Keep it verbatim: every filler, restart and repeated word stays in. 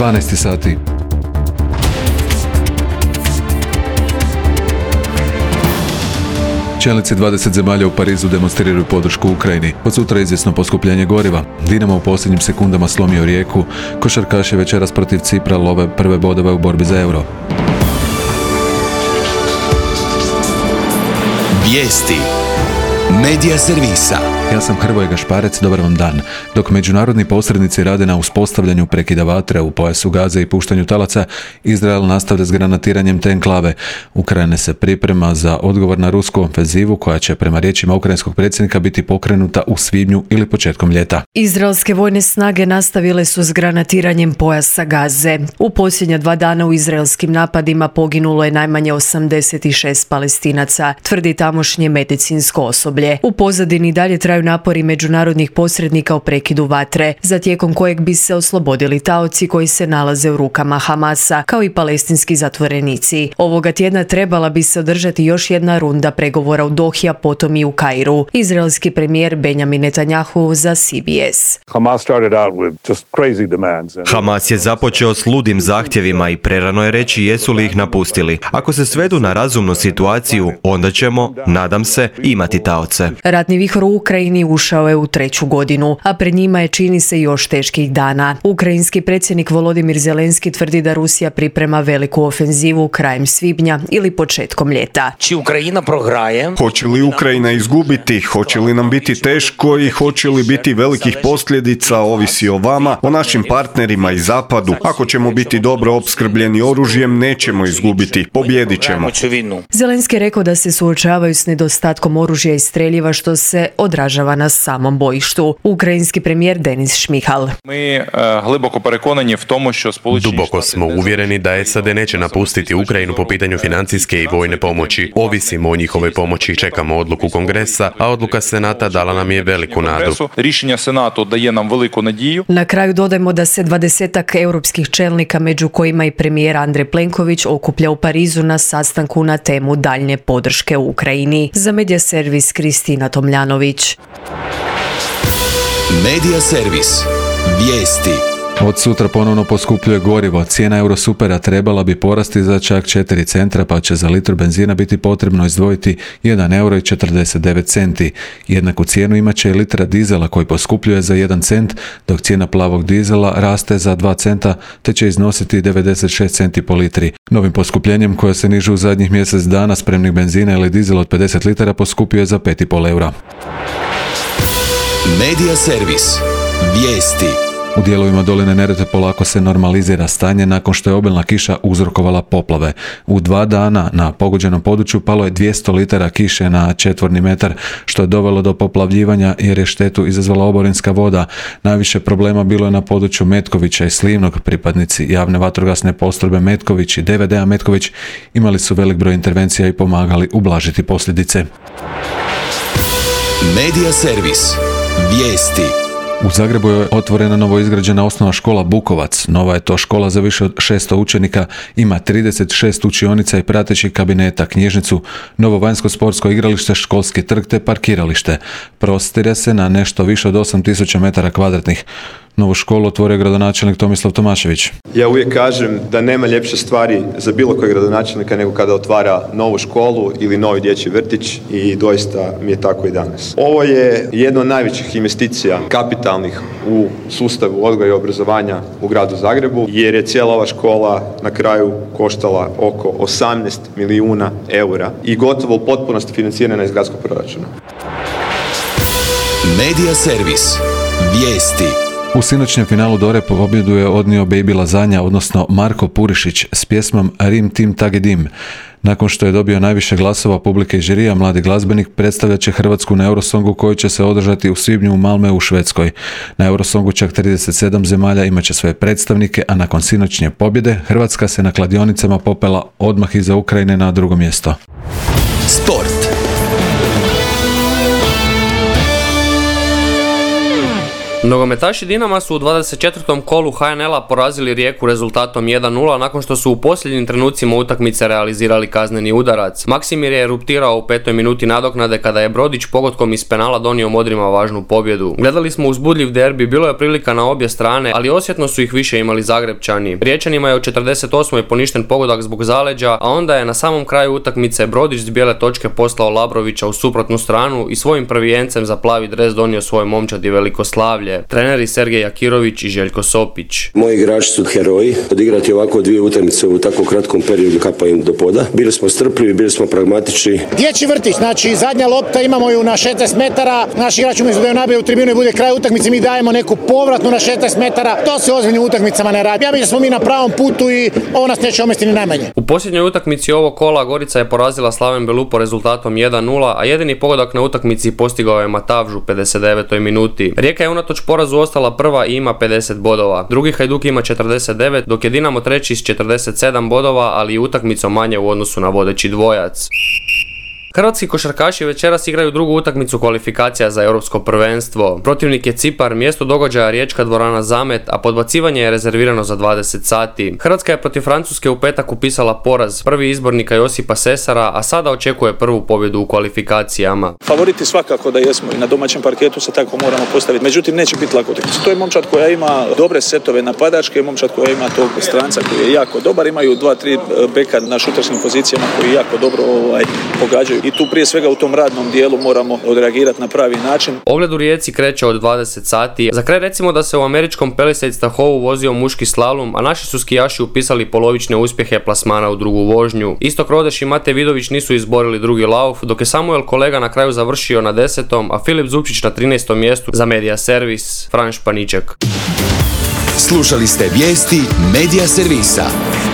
dvanaest sati. Čelnici dvadeset zemalja u Parizu demonstriraju podršku Ukrajini. Od sutra izvjesno poskupljenje goriva. Dinamo u posljednjim sekundama slomio Rijeku. Košarkaši večeras protiv Cipra love prve bodove u borbi za euro. Vijesti Medija servisa. Ja sam Hrvoje Gašparec, dobar vam dan. Dok međunarodni posrednici rade na uspostavljanju prekida vatre u pojasu Gaze i puštanju talaca, Izrael nastavlja s granatiranjem te enklave. Ukrajina se priprema za odgovor na rusku ofenzivu koja će prema riječima ukrajinskog predsjednika biti pokrenuta u svibnju ili početkom ljeta. Izraelske vojne snage nastavile su s granatiranjem pojasa Gaze. U posljednja dva dana u izraelskim napadima poginulo je najmanje osamdeset šest Palestinaca, tvrdi tamošnje medicinsko osoblje. U pozadini dalje traju napori međunarodnih posrednika o prekidu vatre, za tijekom kojeg bi se oslobodili taoci koji se nalaze u rukama Hamasa, kao i palestinski zatvorenici. Ovoga tjedna trebala bi se održati još jedna runda pregovora u Dohi, a potom i u Kairu. Izraelski premijer Benjamin Netanjahu za C B S. Hamas je započeo s ludim zahtjevima i prerano je reći jesu li ih napustili. Ako se svedu na razumnu situaciju, onda ćemo, nadam se, imati taoce. Ratni vihor u Ukrajini ušao je u treću godinu, a pred njima je čini se još teških dana. Ukrajinski predsjednik Volodimir Zelenski tvrdi da Rusija priprema veliku ofenzivu krajem svibnja ili početkom ljeta. Hoće li Ukrajina izgubiti? Hoće li nam biti teško i hoće li biti velikih posljedica? Ovisi o vama, o našim partnerima i zapadu. Ako ćemo biti dobro opskrbljeni oružjem, nećemo izgubiti. Pobjedit ćemo. Zelenski je rekao da se suočavaju s nedostatkom oružja i streljiva što se odražava na samom bojištu. Ukrajinski premijer Denis Šmihal. Duboko smo uvjereni da S A D neće napustiti Ukrajinu po pitanju financijske i vojne pomoći. Ovisimo o njihovoj pomoći i čekamo odluku Kongresa, a odluka Senata dala nam je veliku nadu. Na kraju dodajmo da se dvadesetak europskih čelnika, među kojima i premijer Andrej Plenković, okuplja u Parizu na sastanku na temu daljnje podrške Ukrajini. Za Medija servis Kristina Tomljanović. Medija servis. Vijesti. Od sutra ponovno poskupljuje gorivo. Cijena Eurosupera trebala bi porasti za čak četiri centra, pa će za litru benzina biti potrebno izdvojiti jedan euro i četrdeset devet centi. Jednaku cijenu imat će i litra dizela koji poskupljuje za jedan cent, dok cijena plavog dizela raste za dva centa te će iznositi devedeset šest centi po litri. Novim poskupljenjem koje se nižu u zadnjih mjesec dana spremnih benzina ili dizela od pedeset litara poskupljuje za pet i pol eura. Medija servis. Vijesti. U dijelovima doline Neretve polako se normalizira stanje nakon što je obilna kiša uzrokovala poplave. U dva dana na pogođenom području palo je dvjesto litara kiše na četvorni metar, što je dovelo do poplavljivanja jer je štetu izazvala oborinska voda. Najviše problema bilo je na području Metkovića i Slivnog. Pripadnici javne vatrogasne postrojbe Metković i D V D-a Metković imali su velik broj intervencija i pomagali ublažiti posljedice. Medija servis. Vijesti. U Zagrebu je otvorena novoizgrađena osnovna škola Bukovac. Nova je to škola za više od šesto učenika, ima trideset šest učionica i pratećih kabineta, knjižnicu, novo vanjsko sportsko igralište, školski trg te parkiralište. Prostire se na nešto više od osam tisuća metara kvadratnih. Novu školu otvorio gradonačelnik Tomislav Tomašević. Ja uvijek kažem da nema ljepše stvari za bilo kojeg gradonačelnika nego kada otvara novu školu ili novi dječji vrtić i doista mi je tako i danas. Ovo je jedna od najvećih investicija kapitalnih u sustavu odgoja i obrazovanja u gradu Zagrebu, jer je cijela ova škola na kraju koštala oko osamnaest milijuna eura i gotovo u potpunosti financirana iz gradskog proračuna. Medija servis. Vijesti. U sinoćnjem finalu Dore pobjedu je odnio Baby Lazanja, odnosno Marko Purišić s pjesmom Rim Tim Tagedim. Nakon što je dobio najviše glasova publike i žirija, mladi glazbenik predstavljat će Hrvatsku na Eurosongu koji će se održati u svibnju u Malmeu u Švedskoj. Na Eurosongu čak trideset sedam zemalja imat će svoje predstavnike, a nakon sinoćnje pobjede Hrvatska se na kladionicama popela odmah iza Ukrajine na drugo mjesto. Sport. Nogometaši Dinama su u dvadeset četvrtom kolu H N L-a porazili Rijeku rezultatom jedan nula nakon što su u posljednjim trenucima utakmice realizirali kazneni udarac. Maksimir je eruptirao u petoj minuti nadoknade kada je Brodić pogodkom iz penala donio Modrima važnu pobjedu. Gledali smo uzbudljiv derbi, bilo je prilika na obje strane, ali osjetno su ih više imali Zagrepčani. Riječanima je u četrdeset osmoj poništen pogodak zbog zaleđa, a onda je na samom kraju utakmice Brodić s bijele točke poslao Labrovića u suprotnu stranu i svojim prvijencem za plavi dres donio svoj momčad i veliko slavlje. Treneri Sergej Jakirović i Željko Sopić. Moji igrači su heroji. Odigrati ovako dvije utakmice u tako kratkom periodu kapa im do poda. Bili smo strpljivi, bili smo pragmatični. Dječji vrtić, znači zadnja lopta, imamo ju na šesnaest metara. Naš igrač umjesto da ju nabije u tribinu i bude kraj utakmice, mi dajemo neku povratnu na šesnaest metara. To se ozbiljnim utakmicama ne radi. Ja mislim da smo mi na pravom putu i ovo nas neće omesti ni najmanje. U posljednjoj utakmici ovog kola Gorica je porazila Slaven Belupo rezultatom jedan nula, a jedini pogodak na utakmici postigao je Matavž u pedeset devetoj minuti. Rijeka je unatoč porazu ostala prva i ima pedeset bodova. Drugi Hajduk ima četrdeset devet, dok je Dinamo treći s četrdeset sedam bodova, ali i utakmicom manje u odnosu na vodeći dvojac. Hrvatski košarkaši večeras igraju drugu utakmicu kvalifikacija za europsko prvenstvo. Protivnik je Cipar, mjesto događaja riječka dvorana Zamet, a podbacivanje je rezervirano za dvadeset sati. Hrvatska je protiv Francuske u petak upisala poraz, prvi izbornika Josipa Sesara, a sada očekuje prvu pobjedu u kvalifikacijama. Favoriti svakako da jesmo i na domaćem parketu se tako moramo postaviti, međutim neće biti lako utakmica. To je momčad koja ima dobre setove napadačke, momčad koja ima tog stranca koji je jako dobar, imaju dva, tri beka na šuterskim pozicijama koji jako dobro ovaj, pogađaju. I tu prije svega u tom radnom dijelu moramo odreagirati na pravi način. Ogled u Rijeci kreće od dvadeset sati. Za kraj recimo da se u američkom Palisades Tahoe vozio muški slalom, a naši su skijaši upisali polovične uspjehe plasmana u drugu vožnju. Istok Rodeš i Mate Vidović nisu izborili drugi lauf, dok je Samuel Kolega na kraju završio na desetom, a Filip Zupčić na trinaestom mjestu. Za Media Servis, Fran Španiček. Slušali ste vijesti Media Servisa.